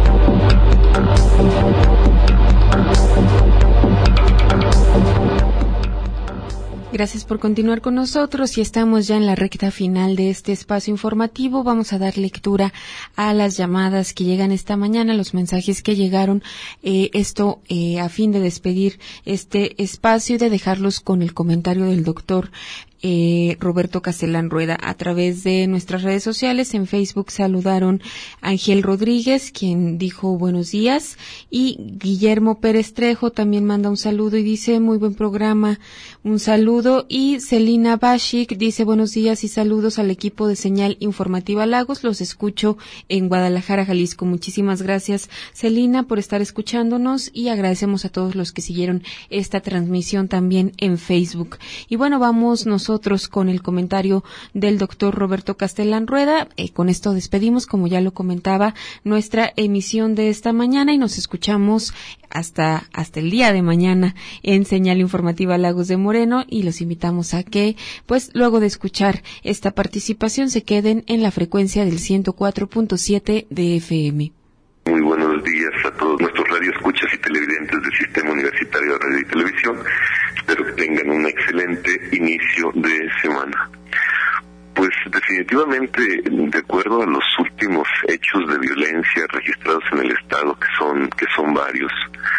Speaker 2: Gracias por continuar con nosotros y estamos ya en la recta final de este espacio informativo. Vamos a dar lectura a las llamadas que llegan esta mañana, los mensajes que llegaron, eh, esto eh, a fin de despedir este espacio y de dejarlos con el comentario del doctor Eh, Roberto Castellán Rueda. A través de nuestras redes sociales, en Facebook saludaron a Ángel Rodríguez, quien dijo buenos días, y Guillermo Pérez Trejo también manda un saludo y dice muy buen programa, un saludo, y Celina Bashik dice buenos días y saludos al equipo de Señal Informativa Lagos, los escucho en Guadalajara, Jalisco. Muchísimas gracias, Celina, por estar escuchándonos, y agradecemos a todos los que siguieron esta transmisión también en Facebook. Y bueno, vamos nosotros Nosotros con el comentario del doctor Roberto Castellán Rueda. Eh, con esto despedimos, como ya lo comentaba, nuestra emisión de esta mañana y nos escuchamos hasta hasta el día de mañana en Señal Informativa Lagos de Moreno, y los invitamos a que, pues, luego de escuchar esta participación, se queden en la frecuencia del ciento cuatro punto siete de F M.
Speaker 18: Muy buenos días a todos nuestros radioescuchas y televidentes del Sistema Universitario de Radio y Televisión. Espero que tengan un excelente inicio de semana. Pues definitivamente, de acuerdo a los últimos hechos de violencia registrados en el Estado, que son, que son varios,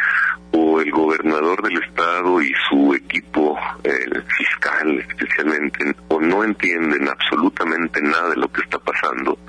Speaker 18: o el gobernador del Estado y su equipo eh, fiscal especialmente, o no entienden absolutamente nada de lo que está pasando,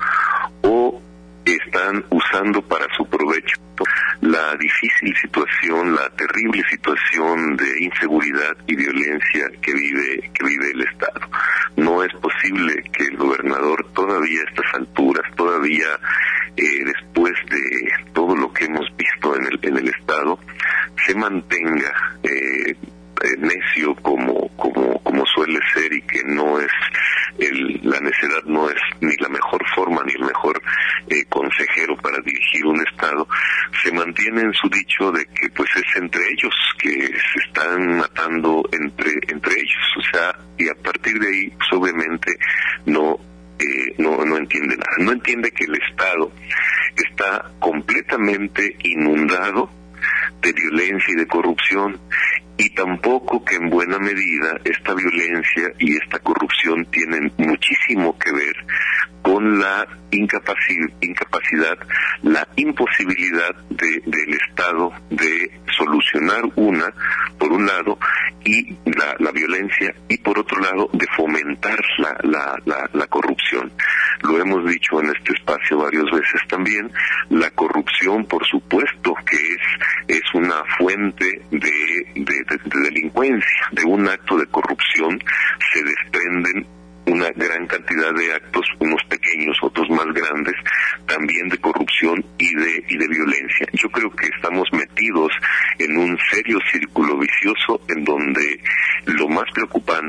Speaker 18: o están usando para su provecho la difícil situación, la terrible situación de inseguridad y violencia que vive que vive el Estado. No es posible que el gobernador todavía a estas alturas, todavía eh, después de todo lo que hemos visto en el en el Estado, se mantenga eh, necio como como como suele ser, y que no es el, la necedad no es ni la mejor forma ni el mejor eh, consejero para dirigir un Estado. Se mantiene en su dicho de que pues es entre ellos, que se están matando entre entre ellos, o sea, y a partir de ahí pues obviamente no eh, no no entiende nada, no entiende que el Estado está completamente inundado de violencia y de corrupción, y tampoco que en buena medida esta violencia y esta corrupción tienen muchísimo que ver con la incapacidad, incapacidad la imposibilidad de, del Estado de solucionar una, por un lado, y la, la violencia, y por otro lado, de fomentar la, la, la, la corrupción. Lo hemos dicho en este espacio varias veces también, la corrupción, por supuesto, que es, es una fuente de, de, de, de delincuencia. De un acto de corrupción se desprenden una gran cantidad de actos, unos pequeños, otros más grandes, también de corrupción y de y de violencia. Yo creo que estamos metidos en un serio círculo vicioso en donde lo más preocupante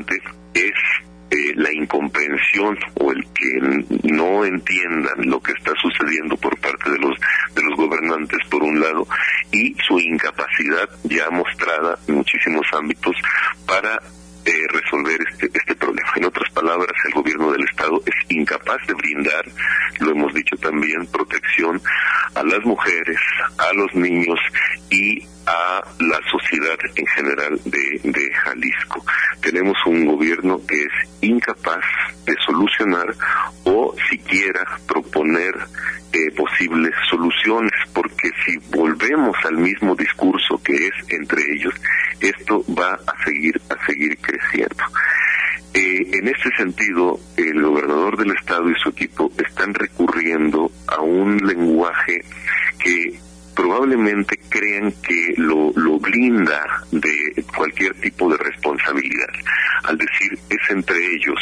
Speaker 18: es eh, la incomprensión o el que no entiendan lo que está sucediendo por parte de los de los gobernantes por un lado, y su incapacidad ya mostrada en muchísimos ámbitos para Eh, resolver este este problema. En otras palabras, el gobierno del estado es incapaz de brindar, lo hemos dicho también, protección a las mujeres, a los niños y a la sociedad en general de, de Jalisco. Tenemos un gobierno que es incapaz de solucionar o siquiera proponer eh, posibles soluciones, porque si volvemos al mismo discurso que es entre ellos, esto va a seguir a seguir creciendo. Eh, en este sentido, el gobernador del estado y su equipo están recurriendo a un lenguaje que probablemente crean que lo, lo blinda de cualquier tipo de responsabilidad. Al decir es entre ellos,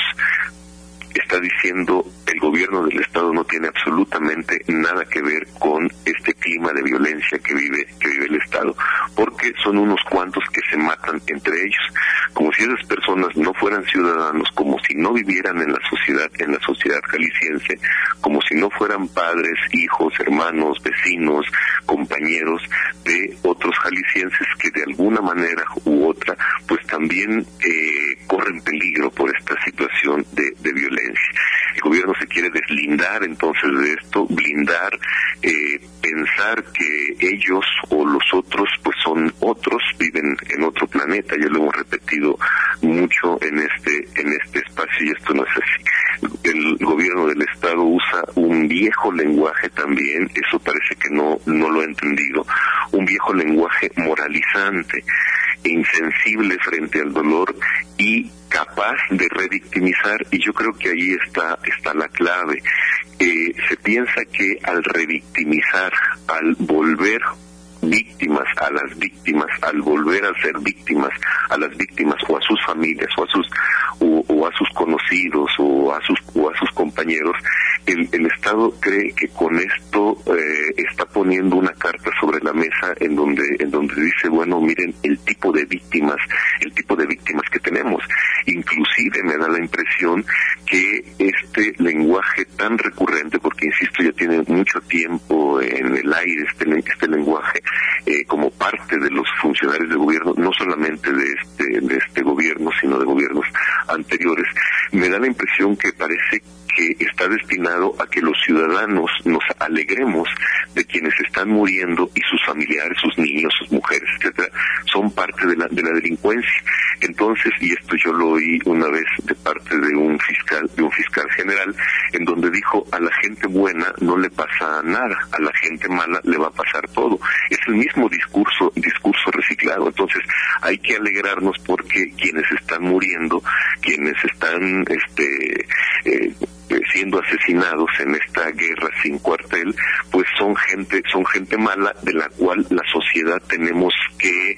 Speaker 18: está diciendo el gobierno del estado no tiene absolutamente nada que ver con este clima de violencia que vive que vive el estado, porque son unos cuantos que se matan entre ellos, como si esas personas no fueran ciudadanos, como si no vivieran en la sociedad en la sociedad jalisciense, como si no fueran padres, hijos, hermanos, vecinos, compañeros de otros jaliscienses que de alguna manera u otra pues también eh, corren peligro por esta situación de, de violencia. El gobierno se quiere deslindar entonces de esto, blindar, eh, pensar que ellos o los otros pues son otros, viven en otro planeta. Ya lo hemos repetido mucho en este en este espacio y esto no es así. El gobierno del estado usa un viejo lenguaje también, eso parece que no no lo ha entendido, un viejo lenguaje moralizante, insensible frente al dolor y capaz de revictimizar, y yo creo que ahí está está la clave. Eh, se piensa que al revictimizar, al volver víctimas a las víctimas, al volver a ser víctimas a las víctimas o a sus familias o a sus o, o a sus conocidos o a sus o a sus compañeros, el, el Estado cree que con esto eh, está poniendo una carta sobre la mesa en donde en donde dice, bueno, miren el tipo de víctimas, el tipo de víctimas que tenemos. Inclusive me da la impresión que este lenguaje tan recurrente, porque insisto ya tiene mucho tiempo en el aire este este lenguaje, eh, como parte de los funcionarios de gobierno, no solamente de este de este gobierno, sino de gobiernos anteriores, me da la impresión que parece que está destinado a que los ciudadanos nos alegremos de quienes están muriendo y sus familiares, sus niños, sus mujeres, etcétera, son parte de la de la delincuencia. Entonces, y esto yo lo oí una vez de parte de un fiscal, de un fiscal general, en donde dijo, a la gente buena no le pasa nada, a la gente mala le va a pasar todo. Es el mismo discurso, discurso reciclado. Entonces, hay que alegrarnos porque quienes están muriendo, quienes están este eh, siendo asesinados en esta guerra sin cuartel, pues son gente son gente mala de la cual la sociedad tenemos que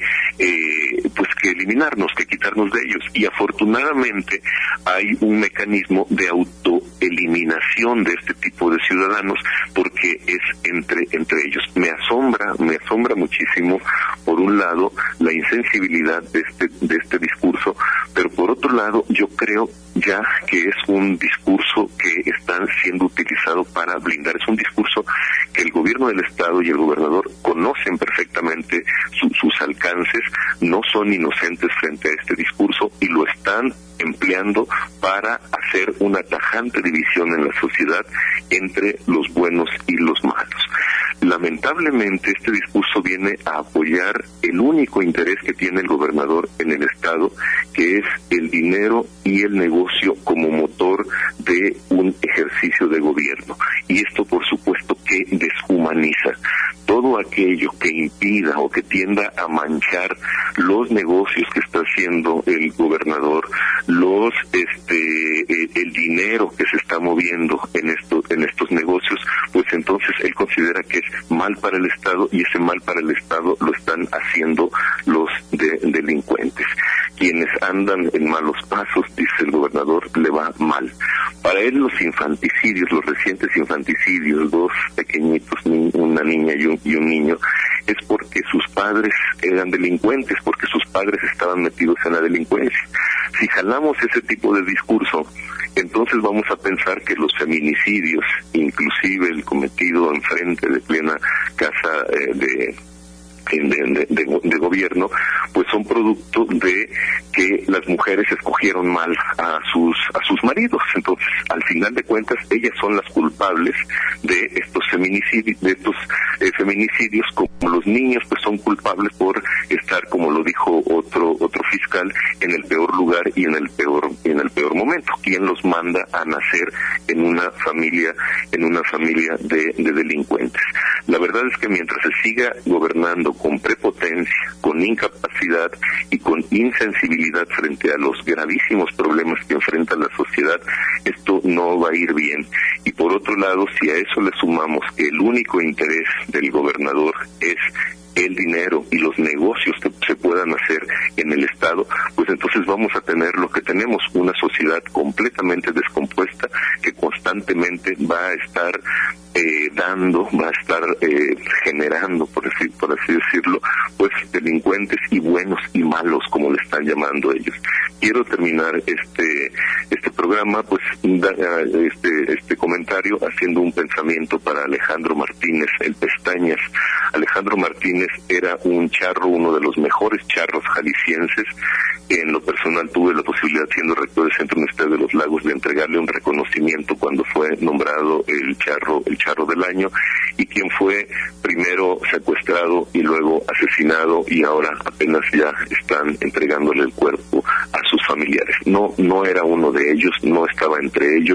Speaker 18: eh, pues que eliminarnos, que quitarnos de ellos, y afortunadamente hay un mecanismo de autoeliminación de este tipo de ciudadanos porque es entre entre ellos. Me asombra, me asombra muchísimo por un lado la insensibilidad de este de este discurso, pero por otro lado yo creo ya que es un discurso que están siendo utilizado para blindar. Es un discurso que el gobierno del estado y el gobernador conocen perfectamente su, sus alcances, no son inocentes frente a este discurso y lo están empleando para hacer una tajante división en la sociedad entre los buenos y los malos. Lamentablemente este discurso viene a apoyar el único interés que tiene el gobernador en el estado, que es el dinero y el negocio como motor de un ejercicio de gobierno. Y esto por supuesto que deshumaniza todo aquello que impida o que tienda a manchar los negocios que está haciendo el gobernador, los este el, el dinero que se está moviendo en estos en estos negocios, pues entonces él considera que es mal para el Estado y ese mal para el Estado lo están haciendo los de, delincuentes. quienes andan en malos pasos, dice el gobernador, le va mal. Para él los infanticidios, los recientes infanticidios, dos pequeñitos, una niña y un, y un niño, es porque sus padres eran delincuentes, porque sus padres estaban metidos en la delincuencia. Si jalamos ese tipo de discurso, entonces vamos a pensar que los feminicidios, inclusive el cometido enfrente de plena casa eh, de De, de, de, de gobierno, pues son producto de que las mujeres escogieron mal a sus a sus maridos. Entonces, al final de cuentas, ellas son las culpables de estos feminicidios, de estos eh, feminicidios, como los niños pues son culpables por estar, como lo dijo otro otro fiscal, en el peor lugar y en el peor en el peor momento. ¿Quién los manda a nacer en una familia en una familia de, de delincuentes? La verdad es que mientras se siga gobernando con prepotencia, con incapacidad y con insensibilidad frente a los gravísimos problemas que enfrenta la sociedad, esto no va a ir bien. Y por otro lado, si a eso le sumamos que el único interés del gobernador es el dinero y los negocios que se puedan hacer en el Estado, pues entonces vamos a tener lo que tenemos, una sociedad completamente descompuesta que constantemente va a estar eh, dando, va a estar eh, generando, por así, por así decirlo, pues delincuentes y buenos y malos, como le están llamando ellos. Quiero terminar este este programa, pues da, este este comentario haciendo un pensamiento para Alejandro Martínez, el Pestañas. Alejandro Martínez era un charro, uno de los mejores charros jaliscienses. En lo personal tuve la posibilidad, siendo rector del Centro Universitario de los Lagos, de entregarle un reconocimiento cuando fue nombrado el charro, el charro del año, y quien fue primero secuestrado y luego asesinado, y ahora apenas ya están entregándole el cuerpo a sus familiares. No, no era uno de ellos, no estaba entre ellos.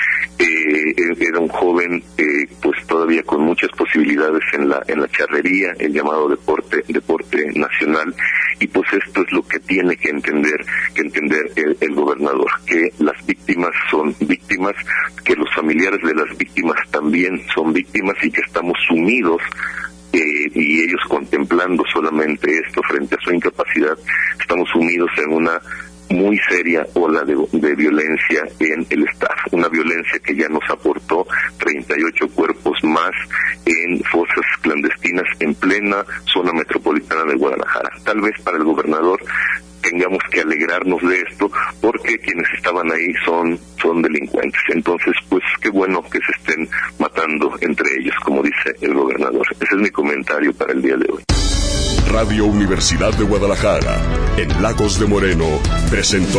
Speaker 18: Eh, era un joven eh, pues todavía con muchas posibilidades en la en la charrería, el llamado deporte deporte nacional, y pues esto es lo que tiene que entender que entender el, el gobernador, que las víctimas son víctimas, que los familiares de las víctimas también son víctimas, y que estamos sumidos eh, y ellos contemplando solamente esto frente a su incapacidad, estamos sumidos en una muy seria ola de, de violencia en el Estado, una violencia que ya nos aportó treinta y ocho cuerpos más en fosas clandestinas en plena zona metropolitana de Guadalajara. Tal vez para el gobernador tengamos que alegrarnos de esto, porque quienes estaban ahí son son delincuentes. Entonces, pues qué bueno que se estén matando entre ellos, como dice el gobernador. Ese es mi comentario para el día de hoy.
Speaker 1: Radio Universidad de Guadalajara, en Lagos de Moreno, presentó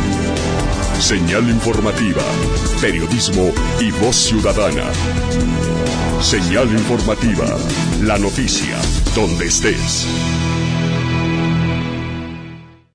Speaker 1: Señal Informativa, Periodismo y Voz Ciudadana. Señal Informativa, la noticia, donde estés.